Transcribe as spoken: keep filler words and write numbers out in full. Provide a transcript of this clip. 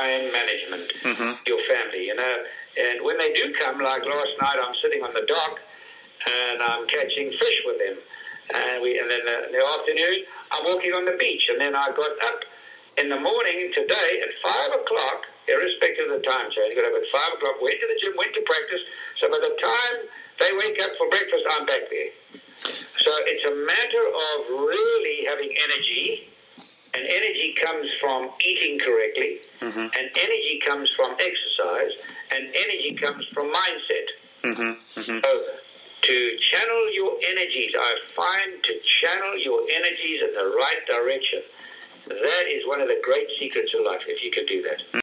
time management, mm-hmm. your family, you know. And when they do come, like last night, I'm sitting on the dock and I'm catching fish with them. And we, and then in the afternoon, I'm walking on the beach. And then I got up in the morning today at five o'clock, irrespective of the time change. Got up at five o'clock, went to the gym, went to practice. So by the time they wake up for breakfast, I'm back there. So it's a matter of really having energy, and energy comes from eating correctly, mm-hmm. and energy comes from exercise, and energy comes from mindset. Mm-hmm. Mm-hmm. So to channel your energies, I find to channel your energies in the right direction, that is one of the great secrets of life, if you can do that.